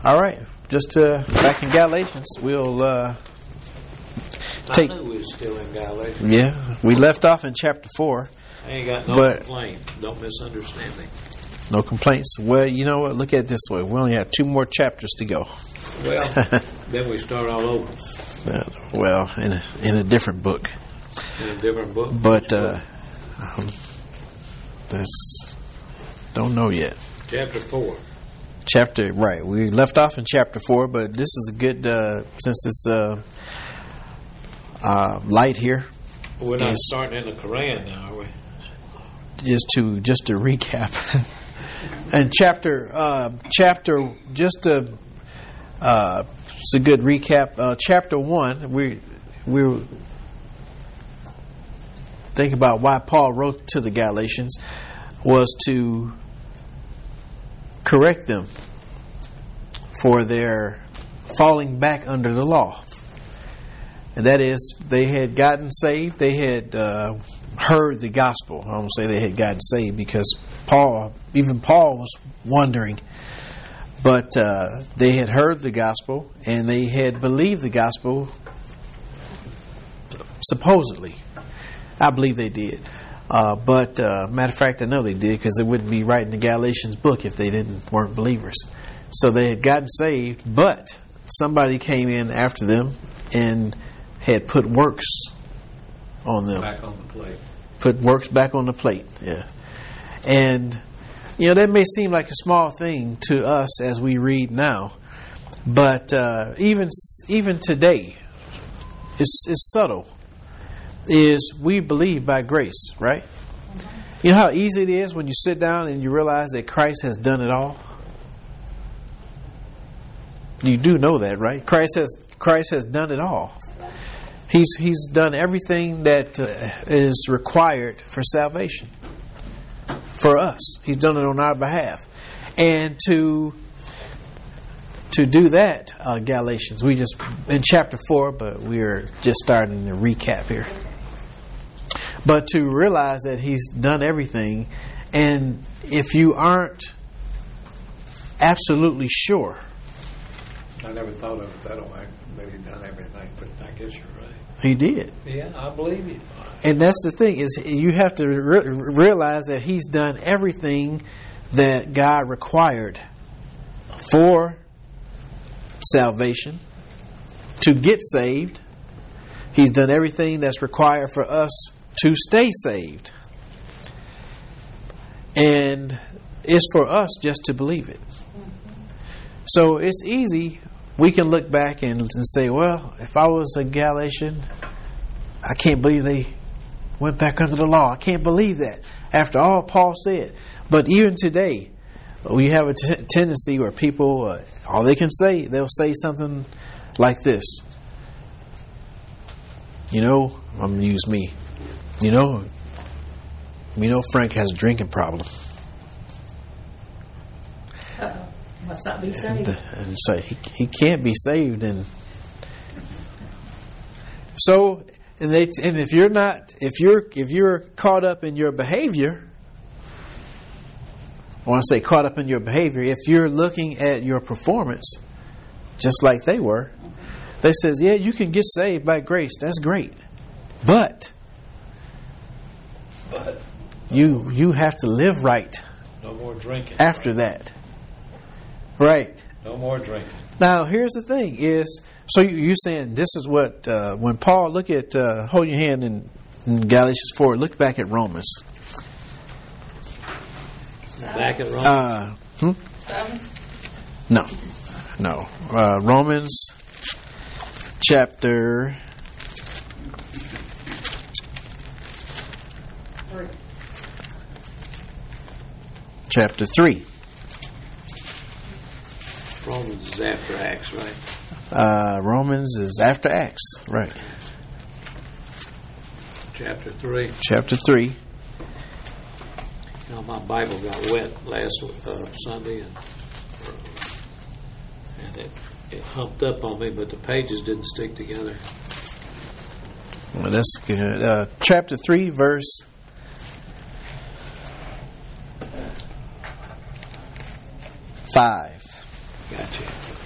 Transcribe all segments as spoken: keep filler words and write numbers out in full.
All right, just uh, back in Galatians, we'll uh, take. I knew we were still in Galatians. Yeah, we left off in chapter four. I ain't got no but, complaint. Don't misunderstand me. No complaints. Well, you know what? Look at it this way. We only have two more chapters to go. Well, then we start all over. Uh, well, in a, in a different book. In a different book. But uh, um, that's don't know yet. Chapter four. Chapter right. We left off in chapter four, but this is a good uh, since it's uh, uh, light here. We're not starting in the Quran now, are we? Just to just to recap, and chapter uh, chapter just to uh, it's a good recap. Uh, chapter one, we we think about why Paul wrote to the Galatians was to correct them for their falling back under the law. And that is, they had gotten saved. They had uh, heard the gospel. I don't say they had gotten saved because Paul, even Paul was wondering. But uh, they had heard the gospel and they had believed the gospel, supposedly. I believe they did. Uh, but uh, matter of fact, I know they did because they wouldn't be writing the Galatians book if they didn't weren't believers. So they had gotten saved, but somebody came in after them and had put works on them. Back on the plate. Put works back on the plate, yes. And, you know, that may seem like a small thing to us as we read now, but uh, even even today, it's, it's subtle. Is we believe by grace, right? You know how easy it is when you sit down and you realize that Christ has done it all? You do know that, right? Christ has Christ has done it all. He's He's done everything that uh, is required for salvation for us. He's done it on our behalf, and to to do that, uh, Galatians. We just in chapter four, but we're just starting to recap here. But to realize that He's done everything, and if you aren't absolutely sure. I never thought of it that way. Maybe done everything, but I guess you're right. He did. Yeah, I believe you. And that's the thing, is you have to re- realize that He's done everything that God required for salvation, to get saved. He's done everything that's required for us to stay saved. And it's for us just to believe it. So it's easy. We can look back and, and say, well, if I was a Galatian, I can't believe they went back under the law. I can't believe that after all Paul said. But even today, we have a t- tendency where people, uh, all they can say, they'll say something like this. You know, I'm going to use me. You know, you know, Frank has a drinking problem. Uh-oh. Must not be saved. And, and say he, he can't be saved, and so and they and if you're not if you're if you're caught up in your behavior, I want to say caught up in your behavior. If you're looking at your performance, just like they were, they says, yeah, you can get saved by grace. That's great, but But you you have to live right. No more drinking. After right? that. Right. No more drinking. Now, here's the thing: is so you, you're saying this is what uh, when Paul look at uh, hold your hand in, in Galatians four. Look back at Romans. Back at Romans. Uh, hmm? No, no. Uh, Romans chapter Three. chapter three. Romans is after Acts, right? Uh, Romans is after Acts, right? Chapter three. Chapter three. You know, my Bible got wet last uh, Sunday, and and it, it humped up on me, but the pages didn't stick together. Well, that's good. Uh, chapter three, verse five. Gotcha.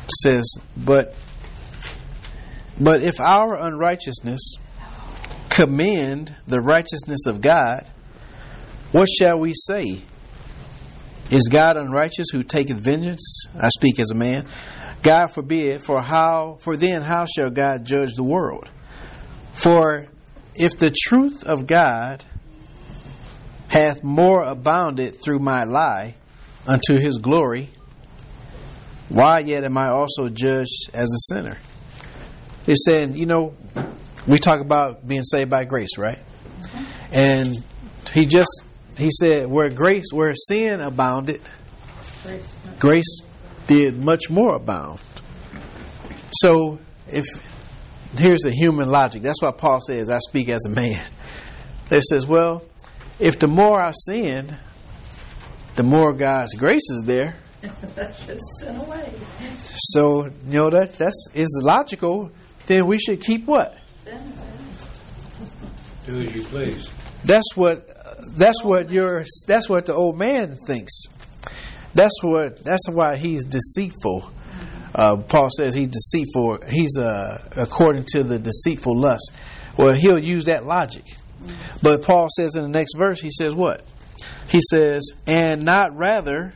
says, but but if our unrighteousness commend the righteousness of God, what shall we say? Is God unrighteous who taketh vengeance? I speak as a man. God forbid, for how for then how shall God judge the world? For if the truth of God hath more abounded through my lie unto his glory, why yet am I also judged as a sinner? It's saying, you know, we talk about being saved by grace, right? And he just he said, where grace, where sin abounded, Grace. grace did much more abound. So, if here's the human logic. That's why Paul says, I speak as a man. It says, well, if the more I sin, the more God's grace is there. That should sin away. So, you know, that that's is logical. Then we should keep what? Sin away. Do as you please. That's what. That's what your. That's what the old man thinks. That's what. That's why he's deceitful. Uh, Paul says he's deceitful. He's uh, according to the deceitful lust. Well, he'll use that logic. But Paul says in the next verse, he says what? He says, and not rather.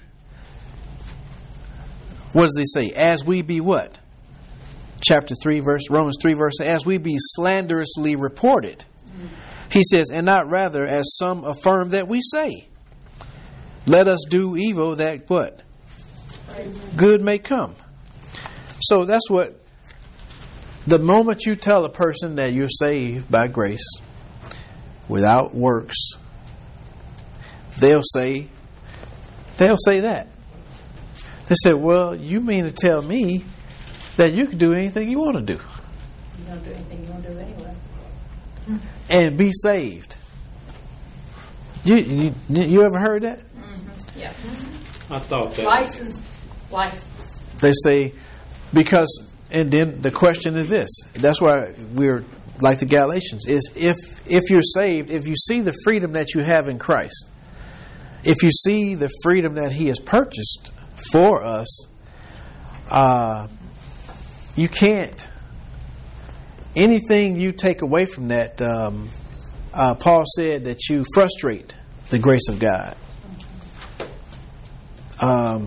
What does he say? As we be what? Chapter three, verse Romans three, verse. As we be slanderously reported. He says, and not rather as some affirm that we say. Let us do evil that what? Good may come. So that's what, the moment you tell a person that you're saved by grace without works, they'll say, they'll say that. They say, well, you mean to tell me that you can do anything you want to do. You don't do anything you want to do anyway. And be saved. You you, you ever heard that? Mm-hmm. Yeah. I thought that. License. License. They say, because, and then the question is this. That's why we're like the Galatians. Is if if you're saved, if you see the freedom that you have in Christ, if you see the freedom that He has purchased for us, uh, you can't. Anything you take away from that, um, uh, Paul said that you frustrate the grace of God. Um,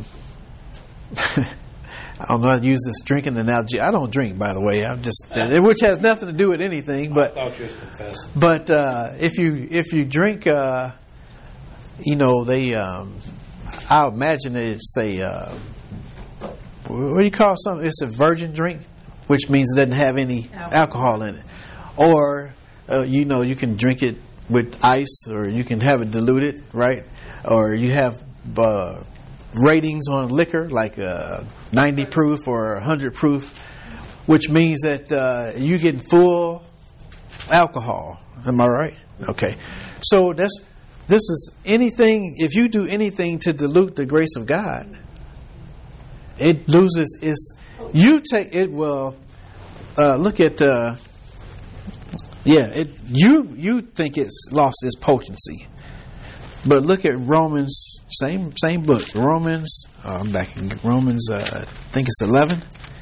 I don't know how to use this drinking analogy. I don't drink, by the way. I'm just, uh, which has nothing to do with anything. But I thought you was confessing. But uh, if you if you drink, uh, you know, they, um, I imagine they say, uh, what do you call something? It's a virgin drink, which means it doesn't have any alcohol in it. Or, uh, you know, you can drink it with ice, or you can have it diluted, right? Or you have uh, ratings on liquor, like uh, ninety proof or one hundred proof, which means that uh, you're getting full alcohol. Am I right? Okay. So that's this is anything, if you do anything to dilute the grace of God, it loses its, you take it, well, uh, look at, uh, yeah, it you you think it's lost its potency. But look at Romans, same same book, Romans, oh, I'm back in Romans, uh, I think it's eleven.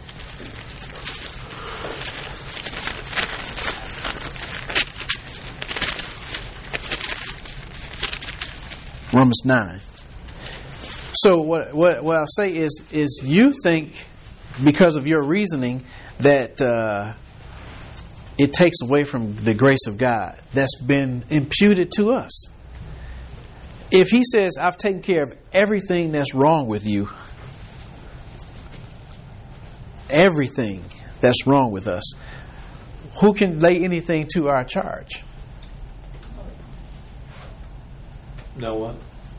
Romans nine. So what what what I'll say is is you think because of your reasoning that uh, it takes away from the grace of God that's been imputed to us. If He says, I've taken care of everything that's wrong with you, everything that's wrong with us, who can lay anything to our charge? No one.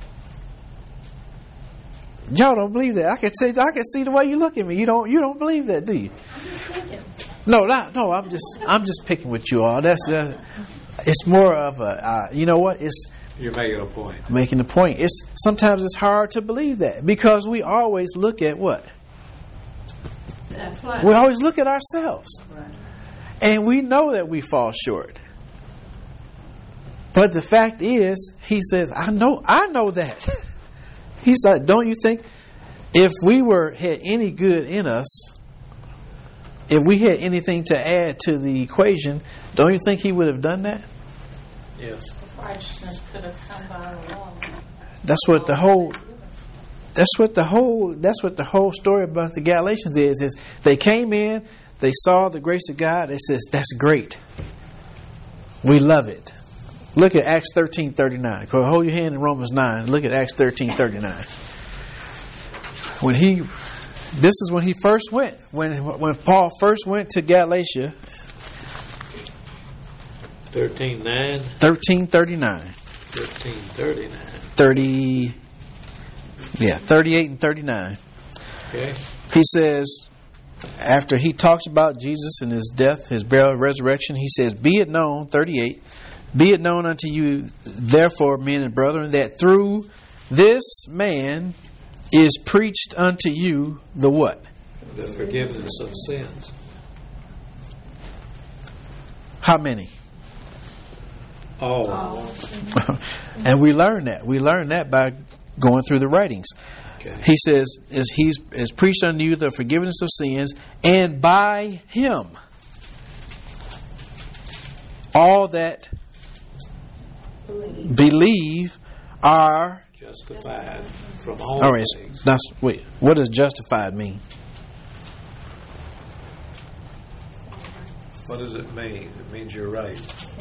Y'all don't believe that. I can say, I can see the way you look at me. You don't. You don't believe that, do you? No, not, no. I'm just. I'm just picking with you all. That's. Uh, it's more of a. Uh, you know what? It's. You're making a point. Making a point. It's sometimes it's hard to believe that because we always look at what. That's right. We always look at ourselves, Right. and we know that we fall short. But the fact is, He says, "I know. I know that." He's like, don't you think if we were had any good in us, if we had anything to add to the equation, don't you think he would have done that? Yes. Righteousness could have come by the law. That's what the whole that's what the whole that's what the whole story about the Galatians is is they came in, they saw the grace of God, they says, that's great. We love it. Look at Acts thirteen thirty-nine. Hold your hand in Romans nine. Look at Acts thirteen thirty-nine. When he this is when he first went. When when Paul first went to Galatia. Thirteen nine. Thirteen thirty-nine. Thirteen thirty nine. Thirty yeah, thirty-eight and thirty-nine. Okay. He says, after he talks about Jesus and his death, his burial, and resurrection, he says, be it known, thirty-eight, be it known unto you, therefore, men and brethren, that through this man is preached unto you the what? The forgiveness of sins. How many? All. Oh. And we learn that. We learn that by going through the writings. Okay. He says, is he's is preached unto you the forgiveness of sins, and by him all that Believe. believe are Justified from all all right. things. That's, wait, what does justified mean? What does it mean? It means you're right.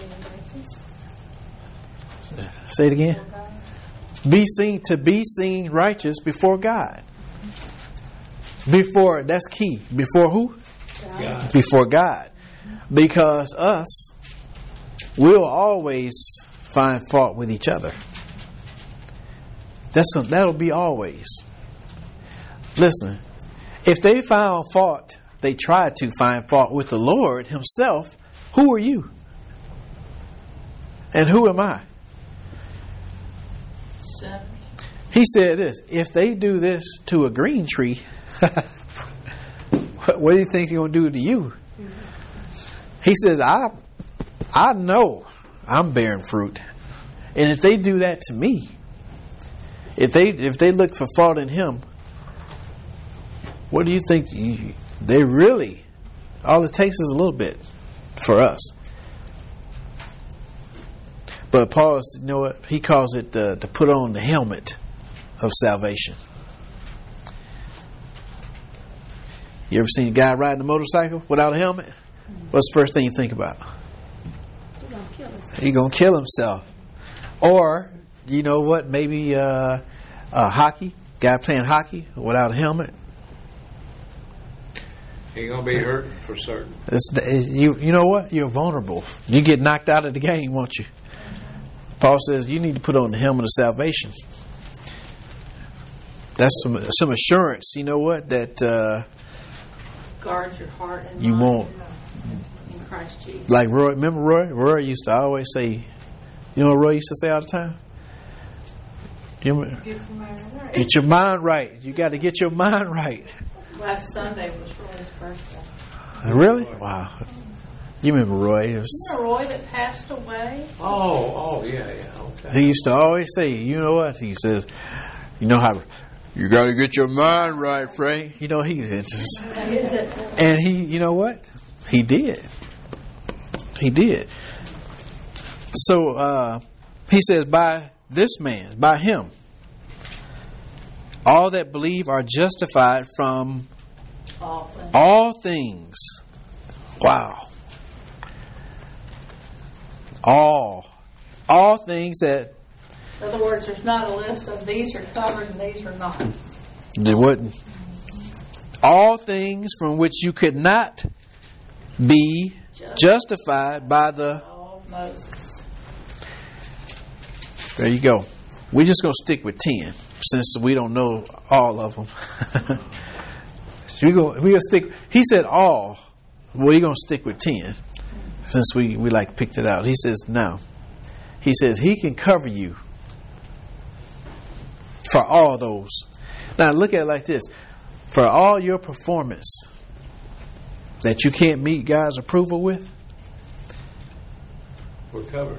Say it again. Be seen to be seen righteous before God. Before, that's key. Before who? God. Before God. Because us, we'll always find fault with each other. That's that'll be always. Listen, if they found fault, they tried to find fault with the Lord Himself, who are you? And who am I? Sin. He said this, if they do this to a green tree, what, what do you think they're going to do to you? He says, I I know I'm bearing fruit. And if they do that to me, if they if they look for fault in Him, what do you think? You, they really, all it takes is a little bit for us. But Paul, you know what? He calls it uh, to put on the helmet of salvation. You ever seen a guy riding a motorcycle without a helmet? What's the first thing you think about? He's gonna kill himself. He's going to kill himself. Or, you know what, maybe uh, uh, hockey, guy playing hockey without a helmet. You're going to be hurt for certain. It's, you, you know what? You're vulnerable. You get knocked out of the game, won't you? Paul says you need to put on the helmet of salvation. That's some some assurance. You know what? That uh, Guard your heart and you mind won't. in Christ Jesus. Like Roy, remember Roy? Roy used to always say, you know what Roy used to say all the time? You remember, Get your mind right. get your mind right. You got to get your mind right. Last Sunday was Roy's birthday. Really? Wow. You remember Roy? It was, You know Roy that passed away? Oh, oh, yeah, yeah, okay. he used to always say, you know what? He says, you know how you got to get your mind right, Frank. You know he it's just, and he, you know what? He did. He did. So uh, he says, by this man, by him, all that believe are justified from All things. all things. Wow. All. All things that In other words, there's not a list of these are covered and these are not. there wouldn't. All things from which you could not be justified by the. All of Moses. There you go. We're just going to stick with ten since we don't know all of them. so we're going we to stick. He said all. We're going to stick with ten since we, we like picked it out. He says now. He says he can cover you for all those. Now look at it like this. For all your performance that you can't meet God's approval with. We're covered.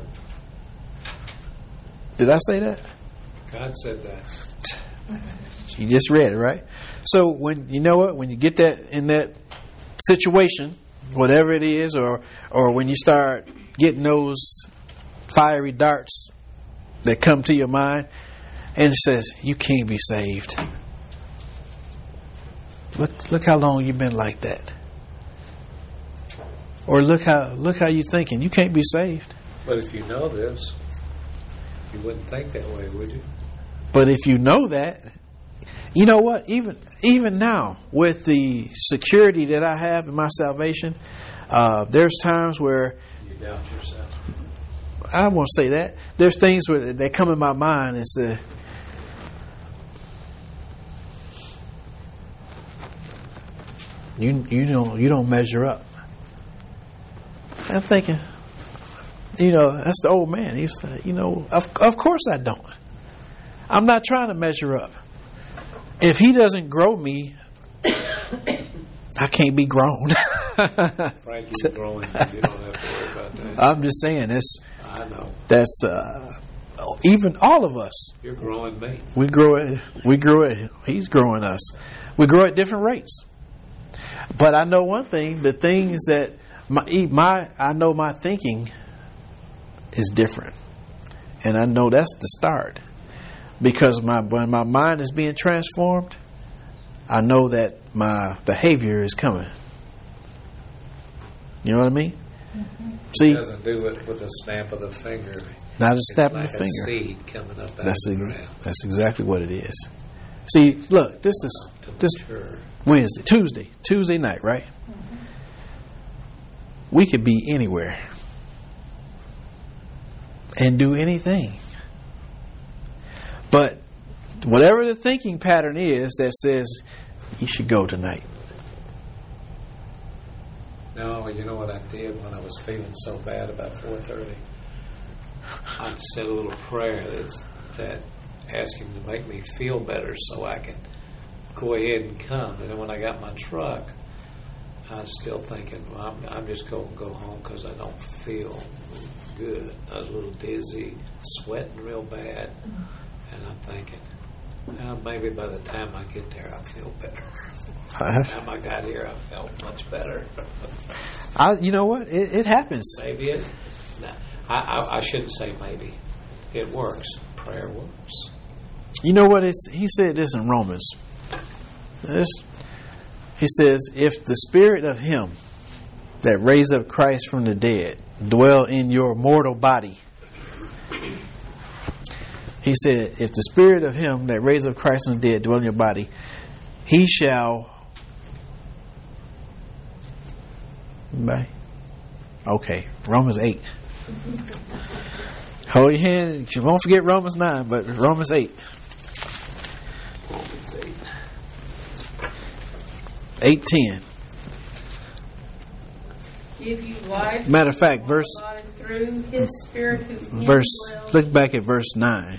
Did I say that? God said that. You just read it, right? So when you know what, when you get that in that situation, whatever it is, or or when you start getting those fiery darts that come to your mind, and it says you can't be saved. Look look how long you've been like that. Or look how look how you're thinking. You can't be saved. But if you know this, you wouldn't think that way, would you? But if you know that, you know what? Even even now, with the security that I have in my salvation, uh, there's times where You doubt yourself. I won't say that. There's things where that come in my mind and say, "You you don't you don't measure up." I'm thinking, you know, that's the old man. He's like, you know, of of course I don't. I'm not trying to measure up. If he doesn't grow me, I can't be grown. Frank, you're growing. You don't have to worry about that. I'm just saying, it's, I know. that's uh, even all of us. You're growing me. We grow it. We grow it. He's growing us. We grow at different rates. But I know one thing: the things that my my I know my thinking is different, and I know that's the start. Because my when my mind is being transformed, I know that my behavior is coming. You know what I mean? Mm-hmm. See, He doesn't do it with a snap of the finger. not a It's snap like of the a finger. seed coming up out That's of the ex- ground. that's exactly what it is. See, look, this is To this mature. Wednesday, Tuesday, Tuesday night, right? Mm-hmm. We could be anywhere and do anything. But whatever the thinking pattern is that says you should go tonight. No, you know what I did when I was feeling so bad about four thirty? I said a little prayer that's, that asked him to make me feel better so I can go ahead and come. And then when I got my truck, I was still thinking, well, I'm, I'm just going to go home because I don't feel good. I was a little dizzy, sweating real bad. And I'm thinking, well, maybe by the time I get there, I'll feel better. By the time I got here, I felt much better. I, you know what? It, it happens. Maybe it. No, I, I, I shouldn't say maybe. It works. Prayer works. You know what? It's, he said this in Romans. This, he says, if the spirit of him that raised up Christ from the dead dwell in your mortal body. He said, if the spirit of him that raised up Christ from the dead dwell in your body, he shall... Right? Okay, Romans eight. Hold your hand. You won't forget Romans nine, but Romans eight. Romans eight. eight ten. If you like, Matter of fact, verse body through His Spirit who verse indwells. look back at verse nine.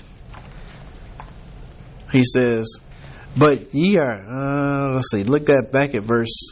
He says, but ye are uh, let's see, look that back at verse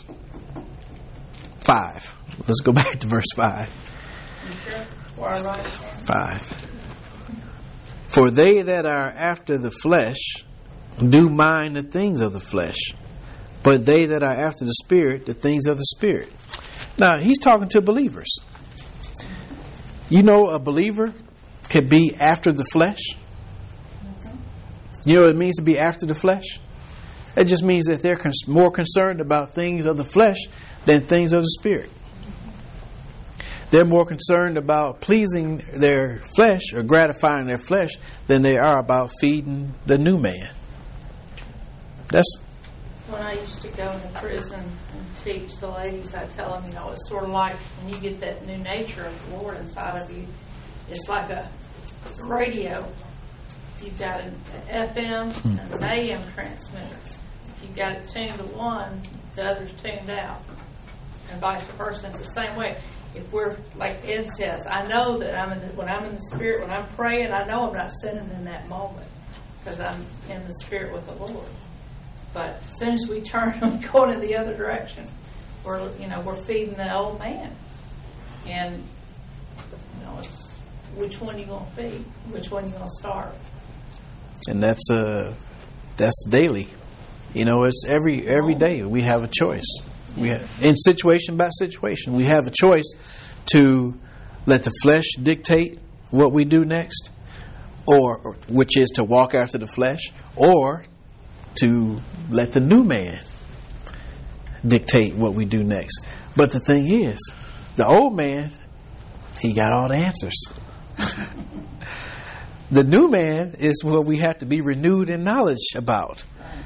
five. Let's go back to verse five. You sure? Or I write it down? Five. For they that are after the flesh do mind the things of the flesh, but they that are after the Spirit, the things of the Spirit. Now, he's talking to believers. You know, a believer can be after the flesh. You know what it means to be after the flesh? It just means that they're cons- more concerned about things of the flesh than things of the Spirit. They're more concerned about pleasing their flesh or gratifying their flesh than they are about feeding the new man. That's When I used to go into prison and teach the ladies, I tell them, you know, it's sort of like when you get that new nature of the Lord inside of you, it's like a radio. You've got an F M and an A M transmitter. If you've got it tuned to one, the other's tuned out. And vice versa. It's the same way. If we're, like Ed says, I know that I'm in the, when I'm in the Spirit, when I'm praying, I know I'm not sinning in that moment because I'm in the Spirit with the Lord. But as soon as we turn and go in the other direction, we're, you know, we're feeding the old man. And, you know, it's which one you going to feed? Which one you going to starve? and that's uh that's daily. You know, it's every every day we have a choice. We have, in situation by situation, we have a choice to let the flesh dictate what we do next, or, or which is to walk after the flesh, or to let the new man dictate what we do next. But the thing is, the old man, he got all the answers. The new man is what we have to be renewed in knowledge about.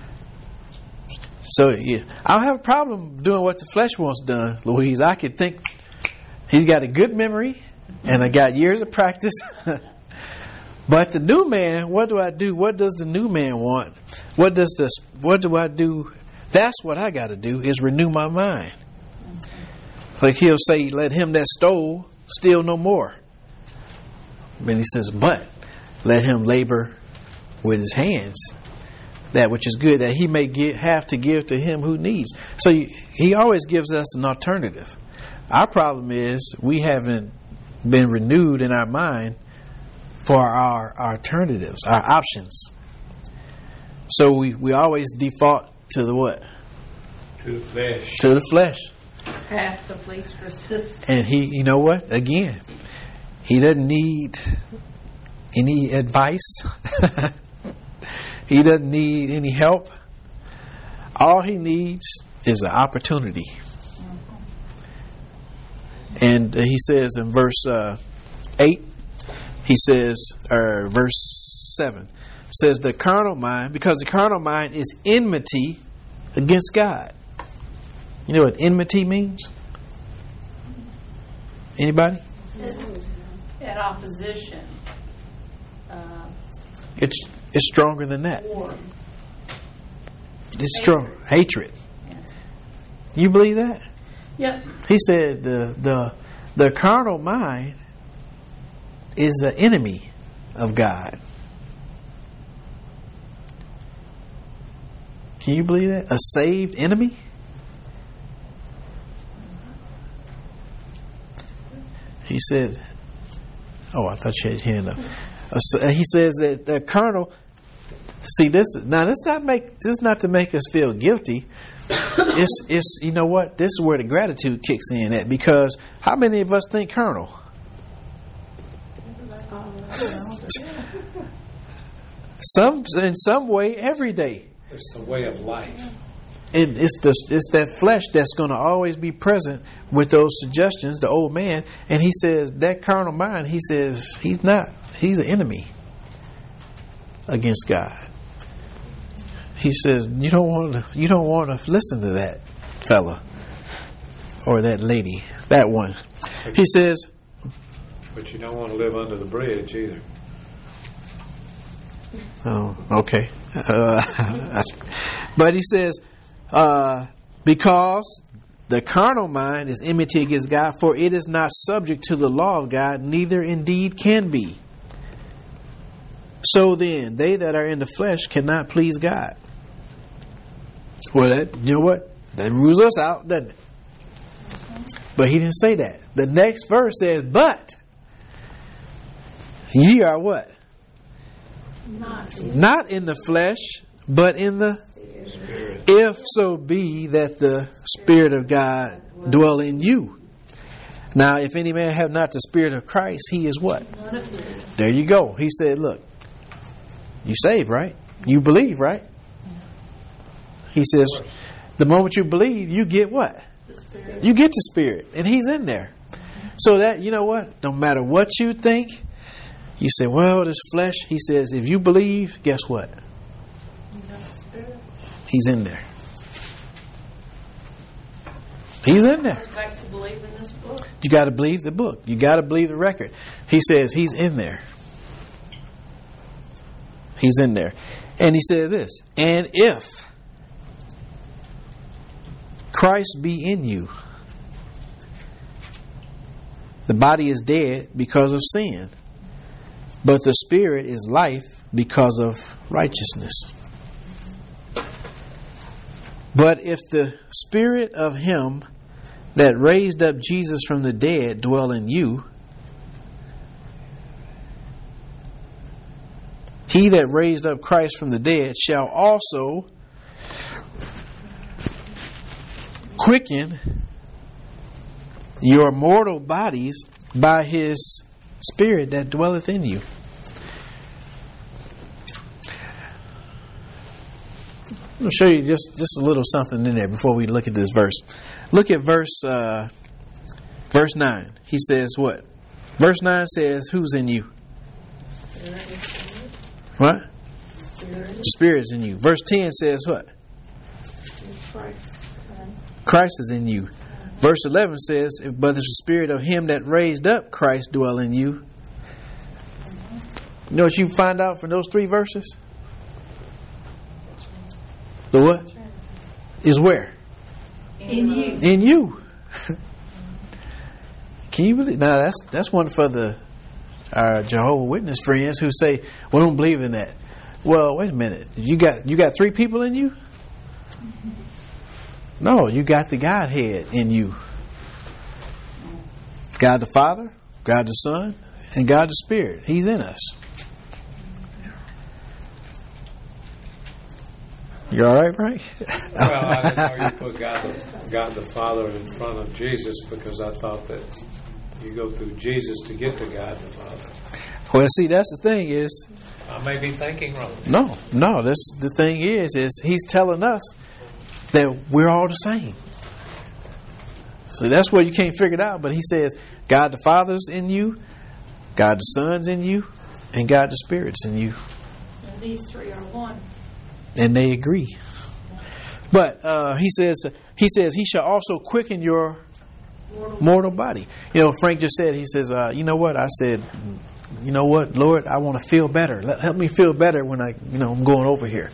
So yeah, I don't have a problem doing what the flesh wants done, Louise. I could think he's got a good memory and I got years of practice. But the new man, what do I do? What does the new man want? What does this? What do I do? That's what I got to do, is renew my mind. Like he'll say, let him that stole steal no more. And he says, but let him labor with his hands that which is good, that he may get, have to give to him who needs. So he, he always gives us an alternative. Our problem is we haven't been renewed in our mind for our, our alternatives, our options. So we, we always default to the what? To the flesh. To the flesh. Path of least resistance. And he, you know what? Again, he doesn't need any advice. He doesn't need any help. All he needs is an opportunity. And he says in verse uh, eight, he says, or verse seven, says the carnal mind, because the carnal mind is enmity against God. You know what enmity means? Anybody? At opposition. Uh, It's it's stronger than that. war. It's strong. Hatred. You believe that? Yep. He said the the the carnal mind is an enemy of God. Can you believe that? A saved enemy? He said, oh, I thought you had your hand up. Uh, He says that the carnal, see this, now this not make, this is not to make us feel guilty. It's, it's, you know what? This is where the gratitude kicks in at, because how many of us think carnal? Some, in some way, every day. It's the way of life. And it's the it's that flesh that's going to always be present with those suggestions, the old man. And he says that carnal mind, he says he's not, he's an enemy against God. He says you don't want to, you don't want to listen to that fella or that lady, that one. He says, but you don't want to live under the bridge either. oh, okay. Uh, but he says, uh, because the carnal mind is enmity against God, for it is not subject to the law of God, neither indeed can be. So then, they that are in the flesh cannot please God. Well, that, you know what? That rules us out, doesn't it? But he didn't say that. The next verse says, but ye are what? Not. Not in the flesh, but in the Spirit. if so be that the Spirit of God dwell in you. Now, if any man have not the Spirit of Christ, he is what? There you go. He said, look, you saved, right? You believe, right? He says, the moment you believe, you get what? You get the Spirit, and he's in there. So that, you know what? No matter what you think, you say, well, this flesh, he says, if you believe, guess what? He's in there. He's in there. Back to believe in this book. You got to believe the book. You got to believe the record. He says he's in there. He's in there. And he says this, and if Christ be in you, the body is dead because of sin, but the Spirit is life because of righteousness. But if the Spirit of him that raised up Jesus from the dead dwell in you, he that raised up Christ from the dead shall also quicken your mortal bodies by His Spirit that dwelleth in you. I'm going to show you just, just a little something in there before we look at this verse. Look at verse uh, verse nine. He says what? Verse nine says, who's in you? What? Spirit. Spirit is in you. Verse ten says what? Christ. Christ is in you. Verse eleven says, but the Spirit of Him that raised up Christ dwell in you. You know what you find out from those three verses? The what? Is where? In you. In you. Can you believe? Now that's that's one for the our Jehovah's Witness friends who say, "Well, don't believe in that." Well, wait a minute. You got you got three people in you? No, you got the Godhead in you. God the Father, God the Son, and God the Spirit. He's in us. You all right, Frank? Well, I didn't know you put God the, God the Father in front of Jesus, because I thought that you go through Jesus to get to God the Father. Well, see, that's the thing is, I may be thinking wrong. no, no. This the thing is, is He's telling us that we're all the same. So that's what you can't figure it out. But He says, God the Father's in you, God the Son's in you, and God the Spirit's in you. And these three are one. And they agree. But uh, he says, he says, He shall also quicken your mortal, mortal body. You know, Frank just said, he says, uh, you know what? I said, you know what, Lord, I want to feel better. Let, help me feel better when I, you know, I'm going over here.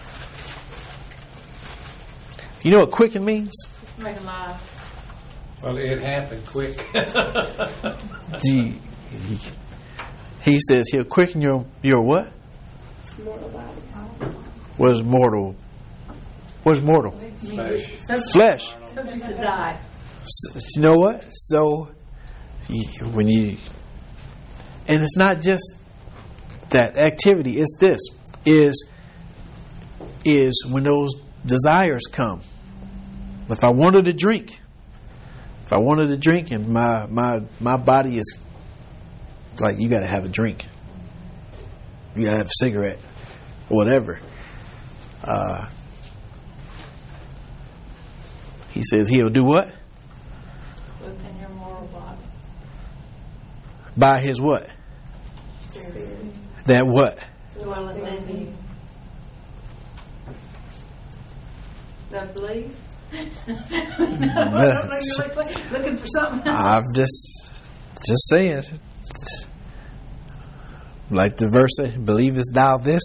You know what quicken means? Make alive. Well, it happened quick. Gee, he says He'll quicken your your what? Mortal body. What is mortal? What is mortal? Flesh. Flesh. Subject to die. S- You know what? So you- when you, and it's not just that activity. It's this: is is when those desires come. If I wanted to drink, if I wanted to drink, and my my my body is like, you got to have a drink. You got to have a cigarette, or whatever. Uh, he says He'll do what? Within your mortal body. By His what? Spirit. That what? Dwelleth in you. That believe? Looking for something else. I'm just just saying. Like the verse says, believest thou this?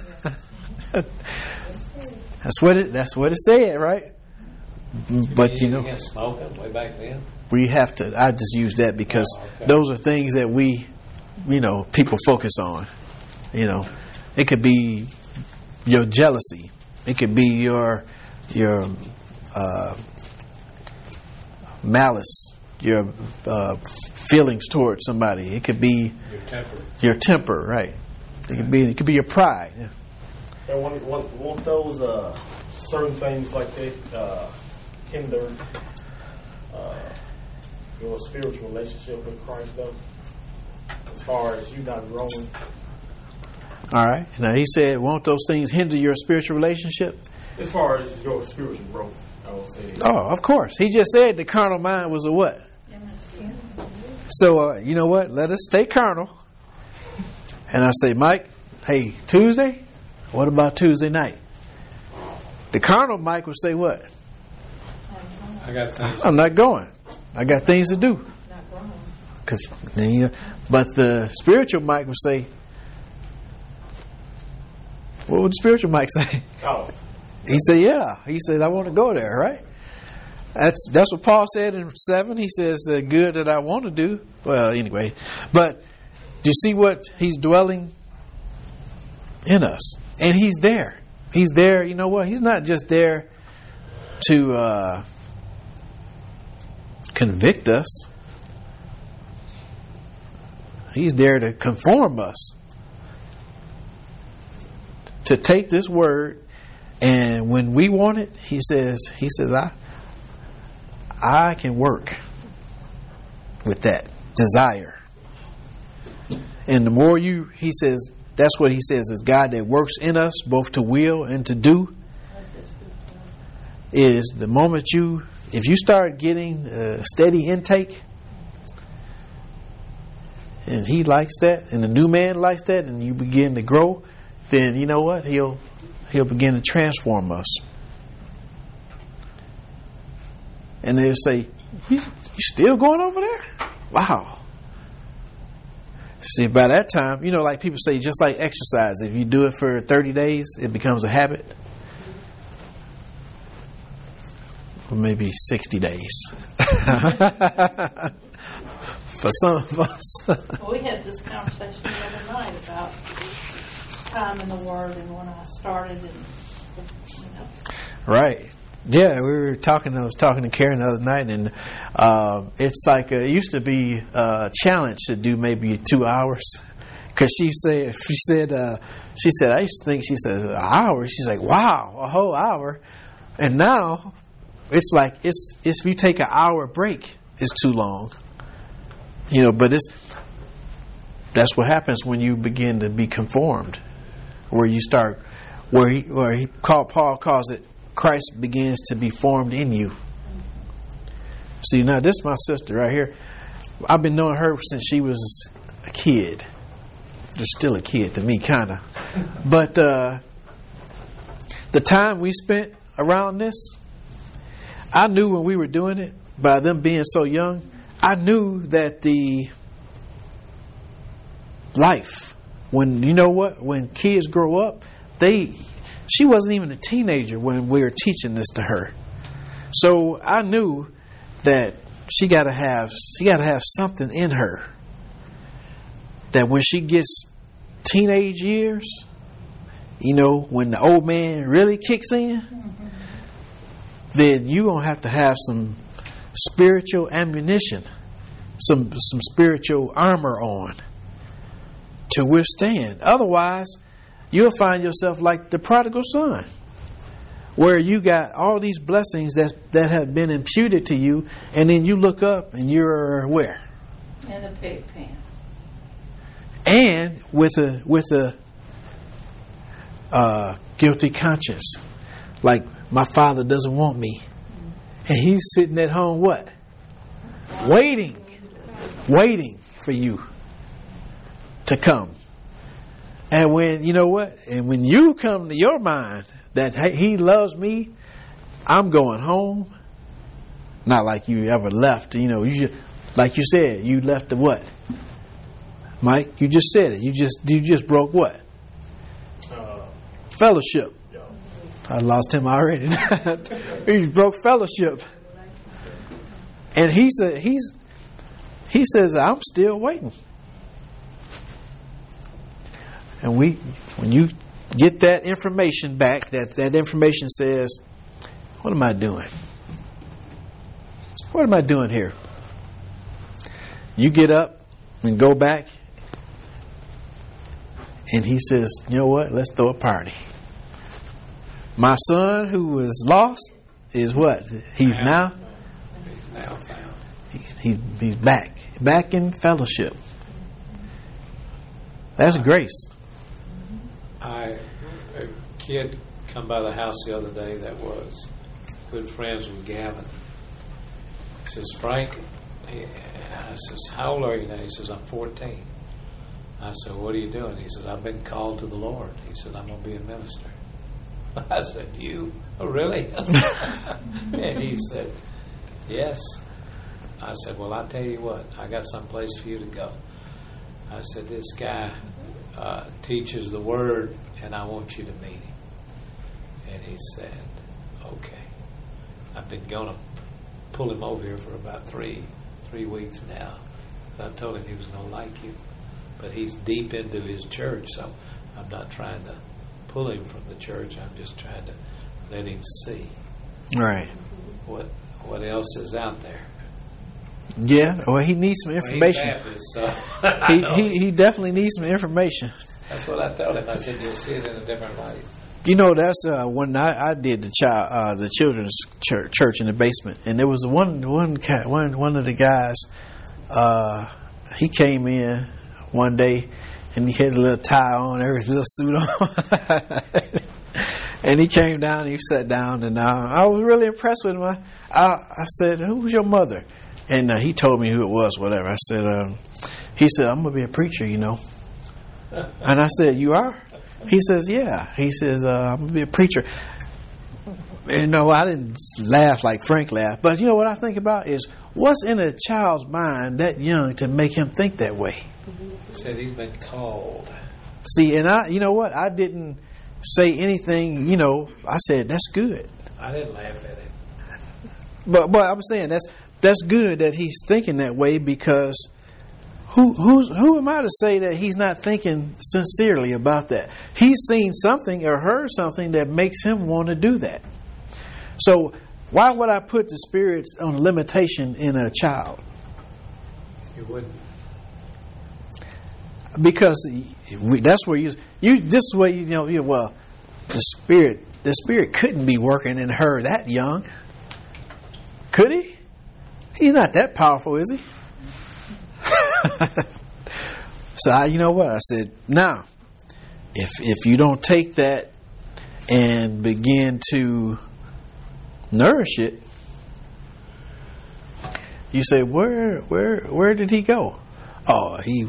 That's what it that's what it said, right? But you know, against smoking way back then. we have to, I just use that because Oh, okay. those are things that we, you know, people focus on. You know, it could be your jealousy. It could be your your uh, malice, your uh, feelings towards somebody. It could be Your temper. your temper, right? It could be it could be your pride. Yeah. And won't, won't, won't those uh, certain things like that uh, hinder uh, your spiritual relationship with Christ, though? As far as you not growing? All right. Now he said, won't those things hinder your spiritual relationship? As far as your spiritual growth, I will say. Oh, of course. He just said the carnal mind was a what? So, uh, you know what? Let us stay carnal. And I say, Mike, hey, Tuesday? What about Tuesday night? The carnal Mike would say what? I got things. I'm not going. I got things to do. Cause, you know, but the spiritual Mike would say, what would the spiritual Mike say? Oh, He said, yeah. He said, I want to go there, right? That's that's what Paul said in seven. He says, uh, good that I want to do. Well, anyway. But do you see what He's dwelling in us? And He's there. He's there, you know what? He's not just there to uh, convict us. He's there to conform us. To take this word, and when we want it, He says, He says, I I can work with that desire. And the more you, he says, that's what he says, is God that works in us both to will and to do. Is the moment you, if you start getting a steady intake, and he likes that, and the new man likes that, and you begin to grow, then you know what? He'll he'll begin to transform us. And they'll say, you, you still going over there? Wow. See, by that time, you know, like people say, just like exercise, if you do it for thirty days, it becomes a habit. Or maybe sixty days. For some of us. Well, we had this conversation the other night about time in the Word and when I started, and you know. Right. Yeah, we were talking. I was talking to Karen the other night, and uh, it's like uh, it used to be a challenge to do maybe two hours. Because she said, she said, uh, she said, I used to think, she said, an hour. She's like, wow, a whole hour. And now it's like it's, it's if you take an hour break, it's too long. You know, but it's that's what happens when you begin to be conformed, where you start, where he, where he called, Paul calls it, Christ begins to be formed in you. See, now this is my sister right here. I've been knowing her since she was a kid. Just still a kid to me, kind of. But uh, the time we spent around this, I knew when we were doing it, by them being so young, I knew that the life, when, you know what, when kids grow up, they, she wasn't even a teenager when we were teaching this to her. So I knew that she got to have, she got to have something in her that when she gets teenage years, you know, when the old man really kicks in, then you're going to have to have some spiritual ammunition, some some spiritual armor on to withstand. Otherwise, you'll find yourself like the prodigal son, where you got all these blessings that that have been imputed to you, and then you look up and you're where? In the pig pen. And with a with a uh, guilty conscience, like my father doesn't want me. And he's sitting at home, what? Waiting. Waiting for you to come. And when, you know what? And when you come to your mind that hey, he loves me, I'm going home. Not like you ever left, you know, you just, like you said, you left the what? Mike, you just said it. You just you just broke what? Uh, Fellowship. I lost him already. He broke fellowship. And he said he's he says, I'm still waiting. And we when you get that information back, that, that information says, what am I doing? What am I doing here? You get up and go back, and he says, you know what? Let's throw a party. My son who was lost is what? He's now He's now found. He's, he, he's back. Back in fellowship. That's grace. I a kid come by the house the other day that was good friends with Gavin. He says, Frank, he, I says, how old are you now? He says, I'm fourteen. I said, what are you doing? He says, I've been called to the Lord. He said, I'm going to be a minister. I said, you? Oh, really? And he said, yes. I said, well, I'll tell you what. I got someplace for you to go. I said, this guy uh, teaches the Word, and I want you to meet him. And he said, okay. I've been going to pull him over here for about three three weeks now. I told him he was going to like you. But he's deep into his church, so I'm not trying to pull him from the church. I'm just trying to let him see Right. what what else is out there. Yeah. Well, he needs some information. Well, he's Baptist, so he, he he definitely needs some information. That's what I told him. I said, you'll see it in a different light. You know, that's uh, when I, I did the child, uh, the children's church, church in the basement, and there was one one cat, one one of the guys. Uh, he came in one day, and he had a little tie on, every little suit on, and he came down. and He sat down, and uh, I was really impressed with him. I, I, I said, "Who's your mother?" And uh, he told me who it was. Whatever. I said, um, he said, "I'm gonna be a preacher, you know." And I said, "You are?" He says, "Yeah." He says, uh, "I'm gonna be a preacher." And no, I didn't laugh like Frank laughed, but you know what I think about is what's in a child's mind that young to make him think that way. He said he's been called. See, and I, you know what? I didn't say anything. You know, I said that's good. I didn't laugh at him. But but I'm saying that's that's good that he's thinking that way, because who who's who am I to say that he's not thinking sincerely about that? He's seen something or heard something that makes him want to do that. So why would I put the Spirit on limitation in a child? You wouldn't. Because we, that's where you you this is where you, you know you well the Spirit the Spirit couldn't be working in her that young. Could he? He's not that powerful, is he? So I, you know what I said? Now, if if you don't take that and begin to nourish it, you say, where where where did he go? Oh, he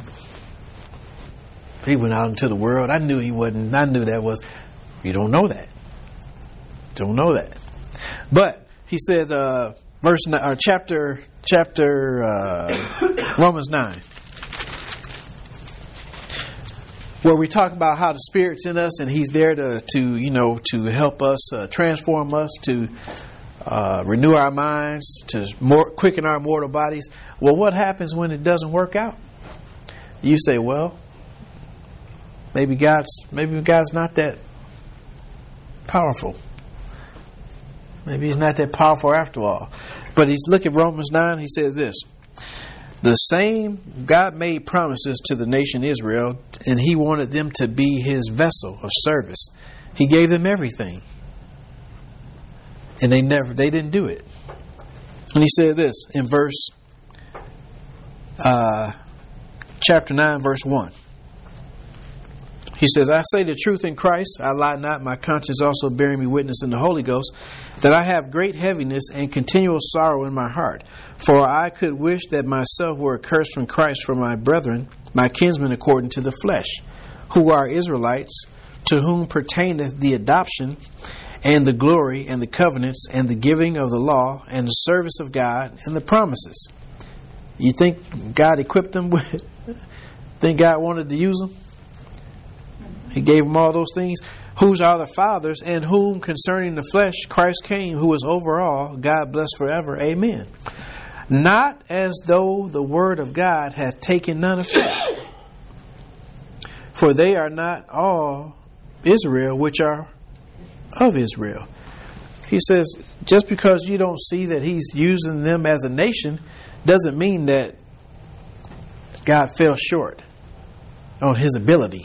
he went out into the world. I knew he wasn't. I knew that was. You don't know that. Don't know that. But he said, uh, verse or chapter chapter uh, Romans nine, where we talk about how the Spirit's in us and He's there to to you know to help us, uh, transform us, to uh, renew our minds, to more quicken our mortal bodies. Well, what happens when it doesn't work out? You say, well, maybe God's maybe God's not that powerful. Maybe He's not that powerful after all. But he's look at Romans nine. He says this: the same God made promises to the nation Israel, and He wanted them to be His vessel of service. He gave them everything, and they never they didn't do it. And He said this in verse uh, chapter nine, verse one. He says, I say the truth in Christ, I lie not, my conscience also bearing me witness in the Holy Ghost, that I have great heaviness and continual sorrow in my heart. For I could wish that myself were accursed from Christ for my brethren, my kinsmen according to the flesh, who are Israelites, to whom pertaineth the adoption, and the glory, and the covenants, and the giving of the law, and the service of God, and the promises. You think God equipped them with? Think God wanted to use them? He gave them all those things. Whose are the fathers, and whom concerning the flesh Christ came, who is over all, God bless forever. Amen. Not as though the word of God hath taken none effect. For they are not all Israel which are of Israel. He says, just because you don't see that He's using them as a nation, doesn't mean that God fell short on His ability.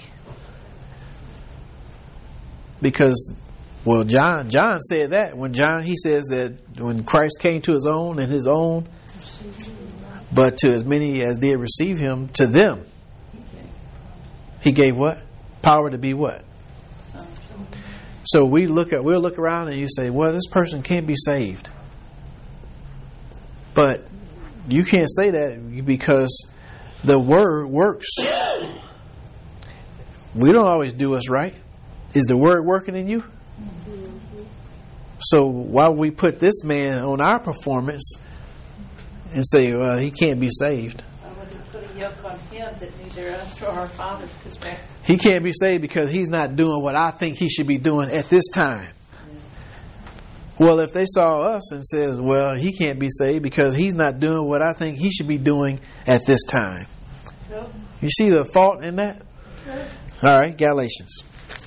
Because, well, John John said that when John he says that when Christ came to His own, and His own, but to as many as did receive Him, to them He gave what? Power to be what? So we look at we'll look around and you say, well, this person can't be saved. But you can't say that because the word works. We don't always do us right. Is the word working in you? So why would we put this man on our performance and say, well, he can't be saved? I wouldn't put a yoke on him that neither us or our fathers could bear. He can't be saved because he's not doing what I think he should be doing at this time. Well, if they saw us and says, well, he can't be saved because he's not doing what I think he should be doing at this time. Nope. You see the fault in that? All right, Galatians.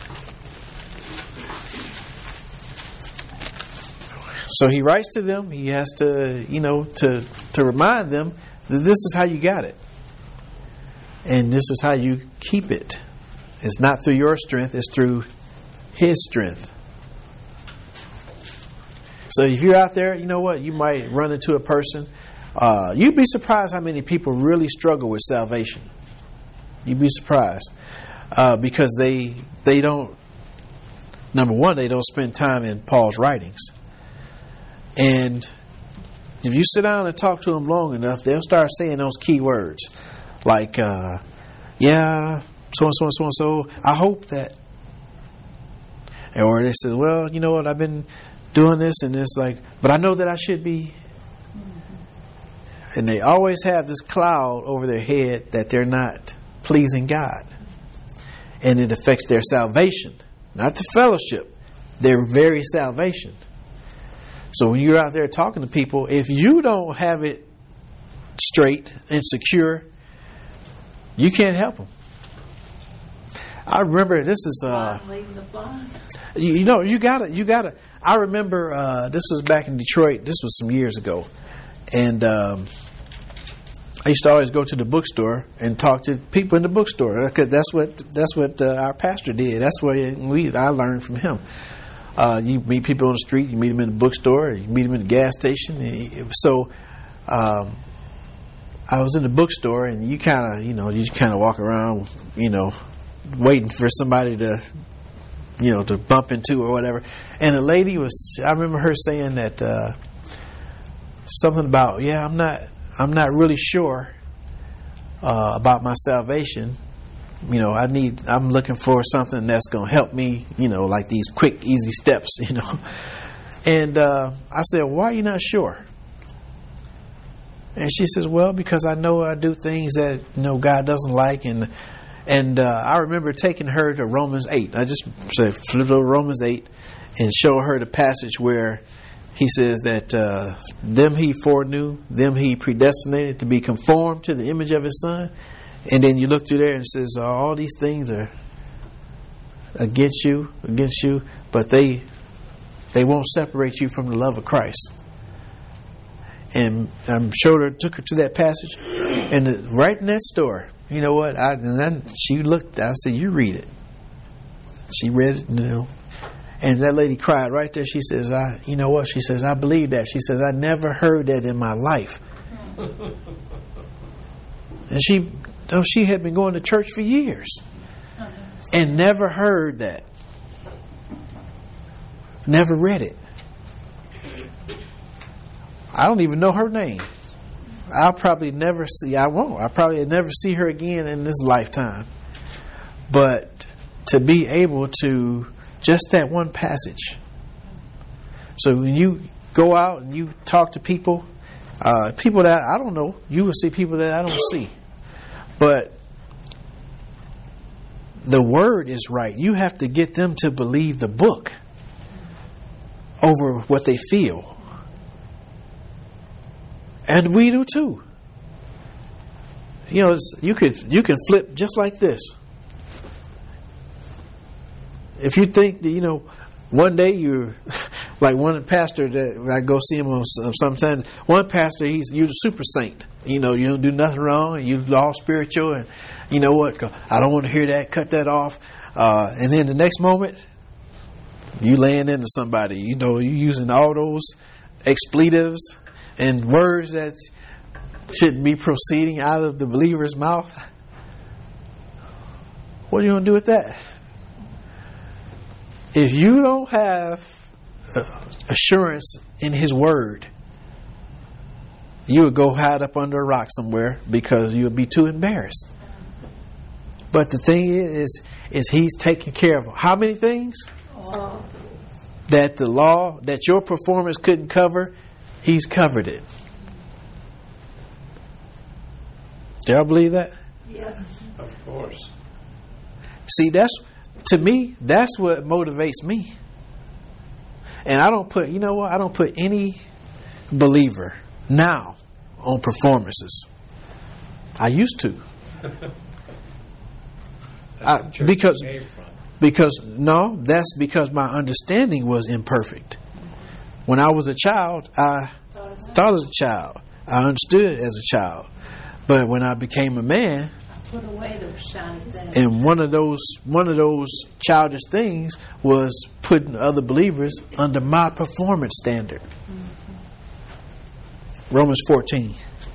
So he writes to them. He has to, you know, to to remind them that this is how you got it. And this is how you keep it. It's not through your strength. It's through His strength. So if you're out there, you know what? You might run into a person. Uh, you'd be surprised how many people really struggle with salvation. You'd be surprised. Uh, because they they don't, number one, they don't spend time in Paul's writings. And if you sit down and talk to them long enough, they'll start saying those key words. Like, uh, yeah, so-and-so and so-and-so, I hope that. Or they say, well, you know what, I've been doing this and it's like, but I know that I should be. And they always have this cloud over their head that they're not pleasing God. And it affects their salvation, not the fellowship, their very salvation. So when you're out there talking to people, if you don't have it straight and secure, you can't help them. I remember this is uh, you, you know you gotta you gotta. I remember uh, this was back in Detroit. This was some years ago, and um, I used to always go to the bookstore and talk to people in the bookstore because that's what that's what uh, our pastor did. That's what we I learned from him. Uh, you meet people on the street, you meet them in the bookstore, you meet them in the gas station. So um, I was in the bookstore, and you kind of you know you kind of walk around, you know, waiting for somebody to you know to bump into or whatever. And a lady was, I remember her saying that uh, something about yeah, I'm not. I'm not really sure uh, about my salvation. You know, I need. I'm looking for something that's going to help me. You know, like these quick, easy steps. You know, and uh, I said, "Why are you not sure?" And she says, "Well, because I know I do things that you know God doesn't like." And and uh, I remember taking her to Romans eight. I just said, flip over Romans eight and show her the passage where he says that uh, them he foreknew, them he predestinated to be conformed to the image of his son. And then you look through there and it says uh, all these things are against you, against you, but they they won't separate you from the love of Christ. And I showed her, took her to that passage, and the, right in that store, you know what? I and then she looked. I said, "You read it." She read it, you know. And that lady cried right there. She says, I, you know what? She says, I believe that. She says, I never heard that in my life. And she, you know, she had been going to church for years and never heard that. Never read it. I don't even know her name. I'll probably never see, I won't. I'll probably never see her again in this lifetime. But to be able to, just that one passage. So when you go out and you talk to people, uh, people that I don't know, you will see people that I don't see. But the word is right. You have to get them to believe the book over what they feel. And we do too. You know, it's, you could you can flip just like this. If you think that, you know, one day you're like one pastor that I go see him on sometimes. One pastor, he's you're the super saint. You know, you don't do nothing wrong. You're all spiritual, and you know what? I don't want to hear that. Cut that off. Uh, and then the next moment, you laying into somebody. You know, you using all those expletives and words that shouldn't be proceeding out of the believer's mouth. What are you going to do with that? If you don't have assurance in His Word, you would go hide up under a rock somewhere because you would be too embarrassed. But the thing is, is He's taking care of how many things? Oh. That the law, that your performance couldn't cover, He's covered it. Do y'all believe that? Yes. Of course. See, that's, to me, that's what motivates me. And I don't put, you know what? I don't put any believer now on performances. I used to. I, because, because, no, that's because my understanding was imperfect. When I was a child, I thought as a child. I understood as a child. But when I became a man, Put away those shiny things. And one of those one of those childish things was putting other believers under my performance standard. Mm-hmm. Romans fourteen.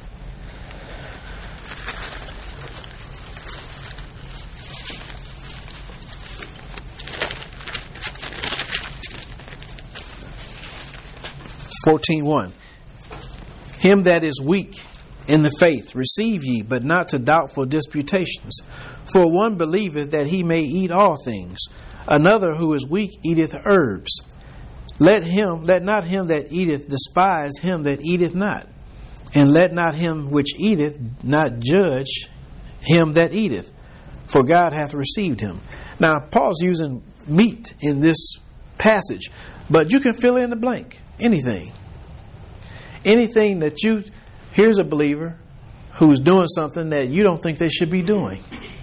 fourteen one. Him that is weak in the faith receive ye, but not to doubtful disputations. For one believeth that he may eat all things, another who is weak eateth herbs. Let him, let not him that eateth despise him that eateth not, and let not him which eateth not judge him that eateth, for God hath received him. Now, Paul's using meat in this passage, but you can fill in the blank. Anything. Anything that you, here's a believer who's doing something that you don't think they should be doing.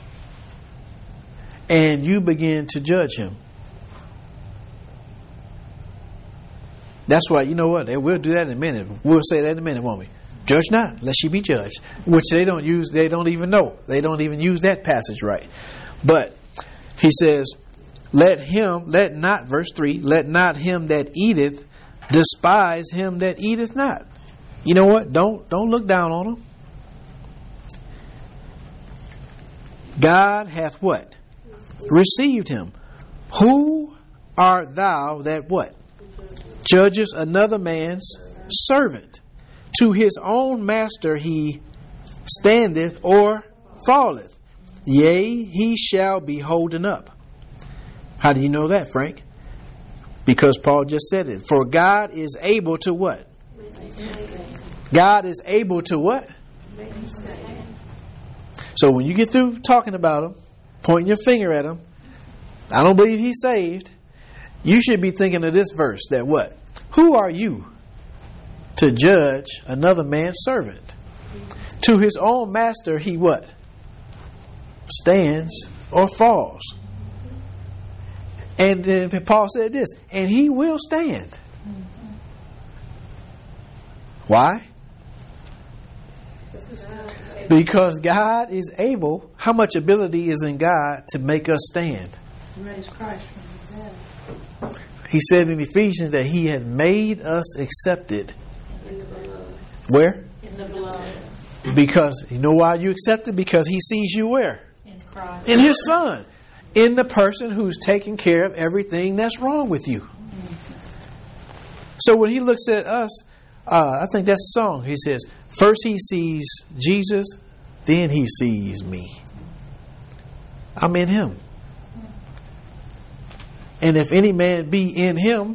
And you begin to judge him. That's why, you know what, we'll do that in a minute. We'll say that in a minute, won't we? Judge not, lest ye be judged. Which they don't use, they don't even know. They don't even use that passage right. But he says, let him, let not, verse three, let not him that eateth despise him that eateth not. You know what? Don't don't look down on him. God hath what? Received him. Who art thou that what? Judges another man's servant. To his own master he standeth or falleth. Yea, he shall be holden up. How do you know that, Frank? Because Paul just said it. For God is able to what? God is able to what? So when you get through talking about him, pointing your finger at him, I don't believe he's saved. You should be thinking of this verse that what? Who are you to judge another man's servant? To his own master he what? Stands or falls. And then Paul said this, and he will stand. Why? Because God is able, how much ability is in God to make us stand? Raise Christ from the dead. He said in Ephesians that he had made us accepted. Where? In the beloved. Because, you know why you accepted? Because he sees you where? In Christ. In his son. In the person who's taking care of everything that's wrong with you. So when he looks at us, uh, I think that's a song. He says, first he sees Jesus, then he sees me. I'm in him. And if any man be in him,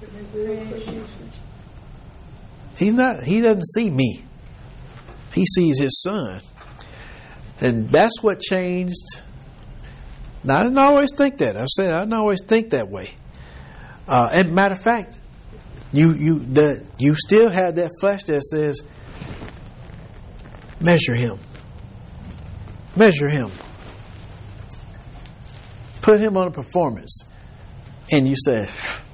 he's not, he doesn't see me. He sees his son. And that's what changed. Now, I didn't always think that. I said I didn't always think that way. Uh, and matter of fact, you you the you still have that flesh that says, measure him, measure him, put him on a performance, and you say,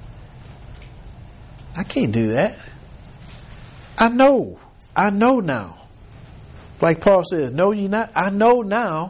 I can't do that. I know, I know now. Like Paul says, know ye not? I know now.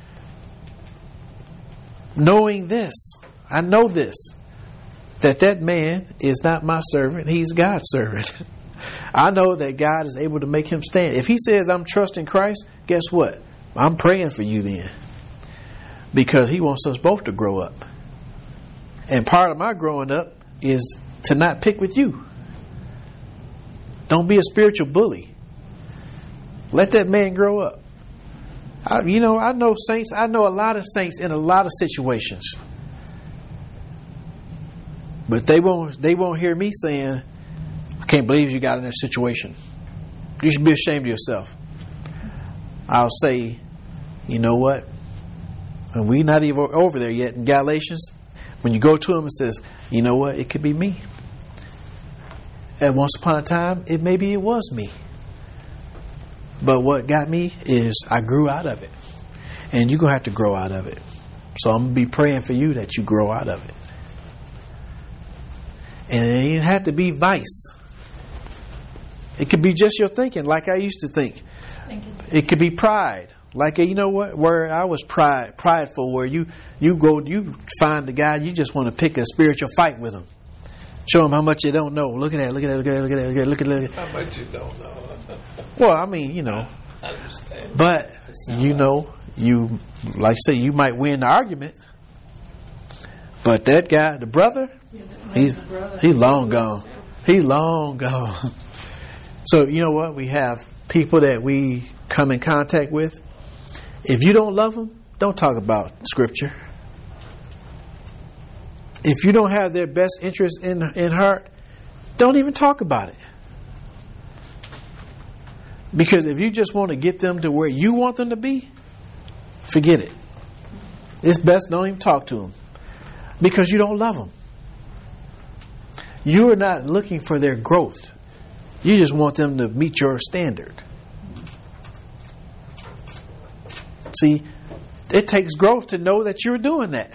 Knowing this, I know this, that that man is not my servant, he's God's servant. I know that God is able to make him stand. If he says I'm trusting Christ, guess what? I'm praying for you then. Because he wants us both to grow up. And part of my growing up is to not pick with you. Don't be a spiritual bully. Let that man grow up. I, you know, I know saints, I know a lot of saints in a lot of situations. But they won't they won't hear me saying, I can't believe you got in that situation. You should be ashamed of yourself. I'll say, you know what? And we're not even over there yet in Galatians. When you go to him and says, you know what? It could be me. And once upon a time, it maybe it was me. But what got me is I grew out of it. And you're going to have to grow out of it. So I'm going to be praying for you that you grow out of it. And it ain't have to be vice. It could be just your thinking like I used to think. Thinking. It could be pride Like, you know what? Where I was pride, prideful, where you, you go, you find the guy, you just want to pick a spiritual fight with him. Show him how much you don't know. Look at that, look at that, look at that, look at that, look at that, look at that. Look at that. How much you don't know. Well, I mean, you know. I understand. But, you know, you, like I say, you might win the argument. But that guy, the brother, he's, he's long gone. He's long gone. So, you know what? We have people that we come in contact with. If you don't love them, don't talk about Scripture. If you don't have their best interest in in heart, don't even talk about it. Because if you just want to get them to where you want them to be, forget it. It's best don't even talk to them. Because you don't love them. You are not looking for their growth. You just want them to meet your standard. See, it takes growth to know that you're doing that.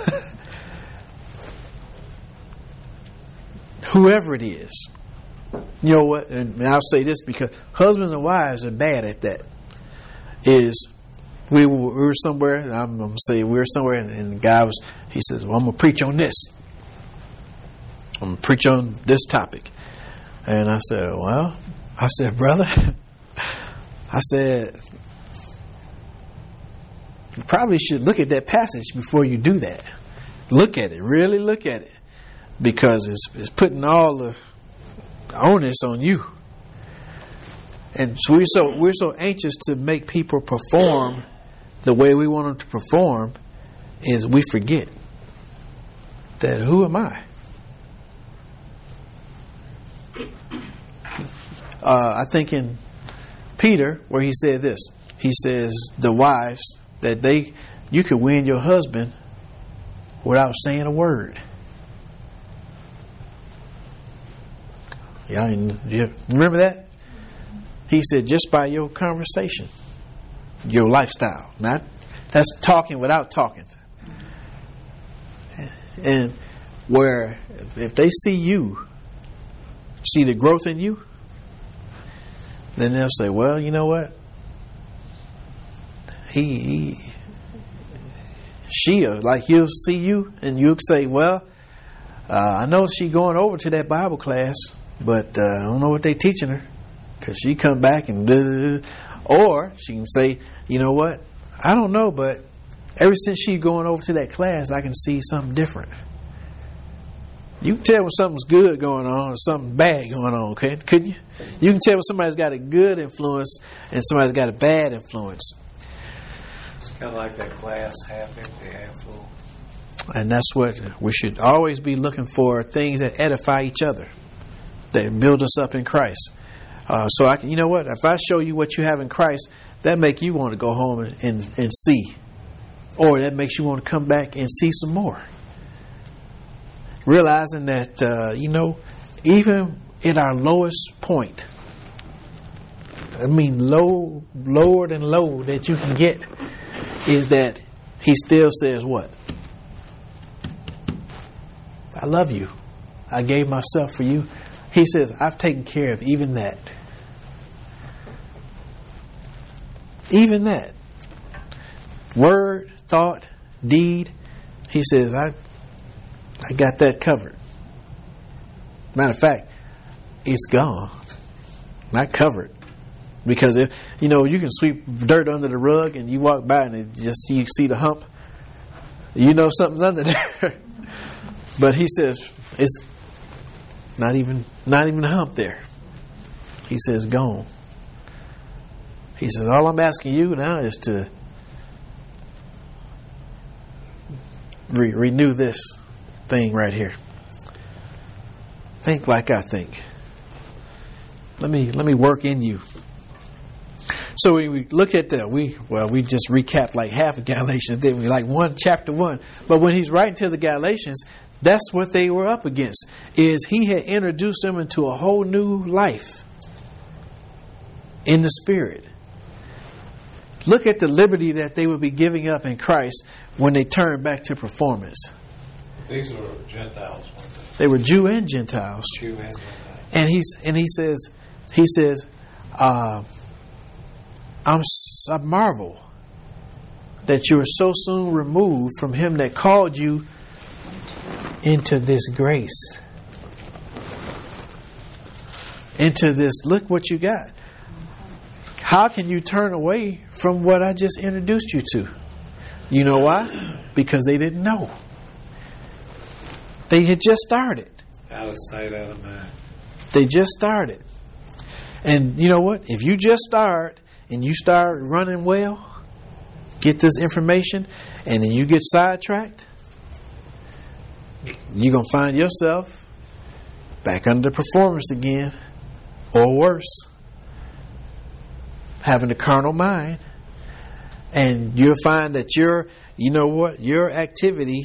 Whoever it is. You know what? And I'll say this because husbands and wives are bad at that. Is we were, we were somewhere, and I'm going to say we were somewhere, and, and the guy was, he says, well, I'm going to preach on this. I'm going to preach on this topic. And I said, well, I said, brother, I said, you probably should look at that passage before you do that. Look at it. Really look at it. Because it's, it's putting all the onus on you. And so we're so we're so anxious to make people perform the way we want them to perform, is we forget that who am I? Uh, I think in Peter, where he said this, he says the wives that they you could win your husband without saying a word. Yeah, you remember that? He said just by your conversation, your lifestyle. Not that's talking without talking. And where if they see you, see the growth in you, then they'll say, well, you know what? He, he she, like he'll see you and you'll say, well, uh, I know she going over to that Bible class, but uh, I don't know what they teaching her, because she come back and duh, or she can say, you know what? I don't know, but ever since she going over to that class, I can see something different. You can tell when something's good going on or something bad going on, okay? Couldn't you? You can tell when somebody's got a good influence and somebody's got a bad influence. It's kind of like that glass half empty, half full. And that's what we should always be looking for, things that edify each other, that build us up in Christ. Uh, so I can, you know what? If I show you what you have in Christ, that make you want to go home and, and, and see, or that makes you want to come back and see some more. Realizing that uh, you know, even at our lowest point, I mean, low, lower than low that you can get, is that He still says what? I love you. I gave myself for you. He says, I've taken care of even that. Even that. Word, thought, deed. He says, I I got that covered. Matter of fact, it's gone. Not covered. Because if you know, you can sweep dirt under the rug and you walk by and it just you see the hump. You know something's under there. But He says it's not even not even a hump there. He says gone. He says all I'm asking you now is to re- renew this thing right here. Think like I think. Let me let me work in you. So we, we look at the we well we just recapped like half of Galatians, didn't we? Like one chapter one. But when he's writing to the Galatians, that's what they were up against. Is he had introduced them into a whole new life in the Spirit. Look at the liberty that they would be giving up in Christ when they turn back to performance. These were Gentiles, weren't they? They were Jew and Gentiles. Jew and Gentiles. And he's and he says he says, uh, I'm I marvel that you are so soon removed from him that called you into this grace? Into this, look what you got. How can you turn away from what I just introduced you to? You know why? Because they didn't know. They had just started. Out of sight, out of mind. They just started. And you know what? If you just start and you start running well, get this information, and then you get sidetracked, you're going to find yourself back under performance again, or worse, having a carnal mind. And you'll find that your, you know what, your activity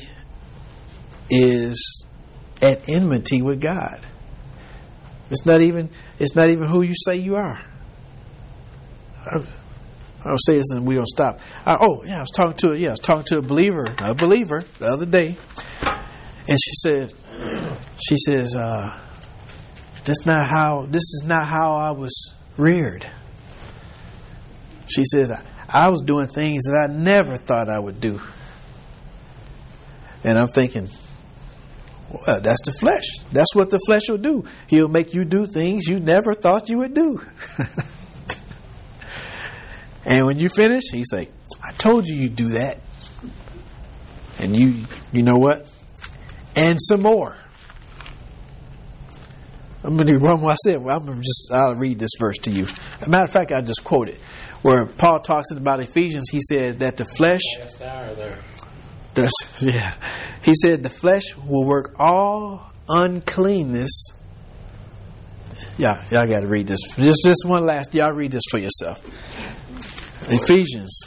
is at enmity with God. It's not even, it's not even who you say you are. I'll, I'll say this and we don't stop. I, oh yeah, I was talking to, yeah, I was talking to a believer, a believer the other day, and she said, she says, uh, "This not how. This is not how I was reared." She says, I, I was doing things that I never thought I would do. And I'm thinking, well, that's the flesh. That's what the flesh will do. He'll make you do things you never thought you would do. And when you finish, he's like, I told you you'd do that. And you, you know what? And some more. I'm going to run what I said. Well, I'm gonna just, I'll read this verse to you. As a matter of fact, I just quote it. Where Paul talks about Ephesians, he said that the flesh, Last hour there. the, yeah, he said the flesh will work all uncleanness. Yeah, y'all got to read this. Just this one last. Y'all read this for yourself. Ephesians.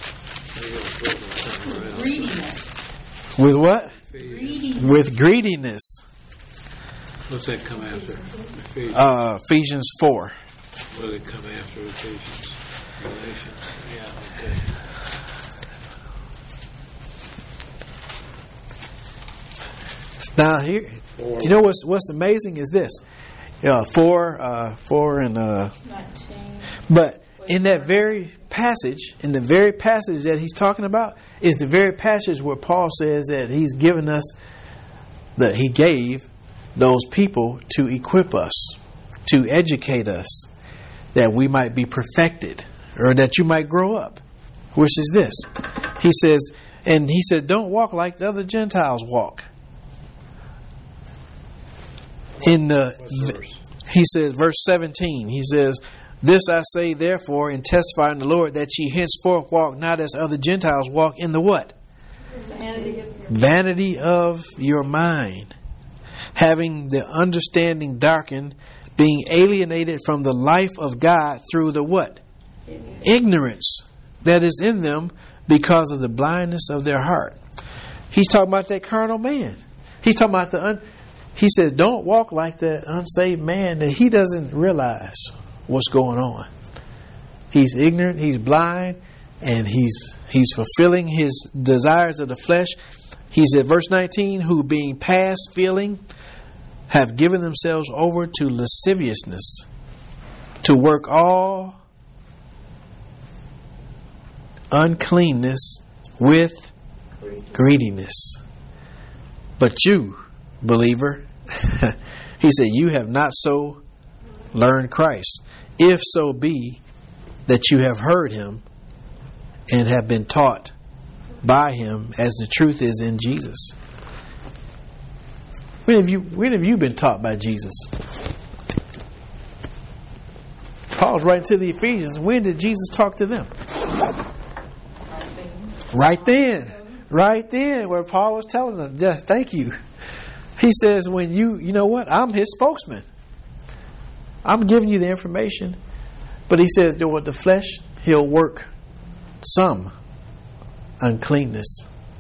Greediness. With what? Greediness. With greediness. What's that come after? Ephesians. Uh, Ephesians four. What did it come after Ephesians? Galatians. Yeah, okay. Now here, Four. you know what's what's amazing is this. Yeah, four, uh, four, and uh, nineteen. but in that very passage, in the very passage that he's talking about, is the very passage where Paul says that he's given us, that he gave those people to equip us, to educate us, that we might be perfected, or that you might grow up. Which is this. He says, and he said, don't walk like the other Gentiles walk. In the, What verse? he says, verse seventeen, he says, this I say therefore, and testify in the Lord, that ye henceforth walk not as other Gentiles walk, in the what? Vanity of your Vanity of your mind, having the understanding darkened, being alienated from the life of God through the what? Ignorance that is in them because of the blindness of their heart. He's talking about that carnal man. He's talking about the un- he says, don't walk like that unsaved man that he doesn't realize what's going on. He's ignorant, he's blind, and he's he's fulfilling his desires of the flesh. He said, verse nineteen, who being past feeling have given themselves over to lasciviousness, to work all uncleanness with greediness. But you, believer, he said, you have not so learned Christ, if so be that you have heard him and have been taught by him as the truth is in Jesus. When have you, when have you been taught by Jesus? Paul's writing to the Ephesians. When did Jesus talk to them? Right then. Right then, where Paul was telling them, just thank you. He says, when you, you know what? I'm his spokesman. I'm giving you the information. But he says, do what the flesh, he'll work some uncleanness.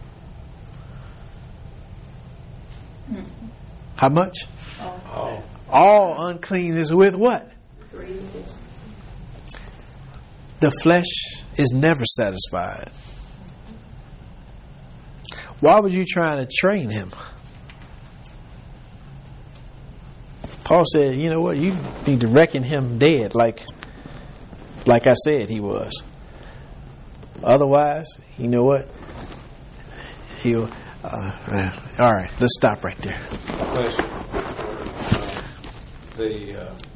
How much? Oh. All uncleanness with what? greediness. The flesh is never satisfied. Why would you try to train him? Paul said, you know what, you need to reckon him dead, like like I said he was. Otherwise, you know what? He'll. Uh, uh, all right, let's stop right there. Question. Uh, the uh,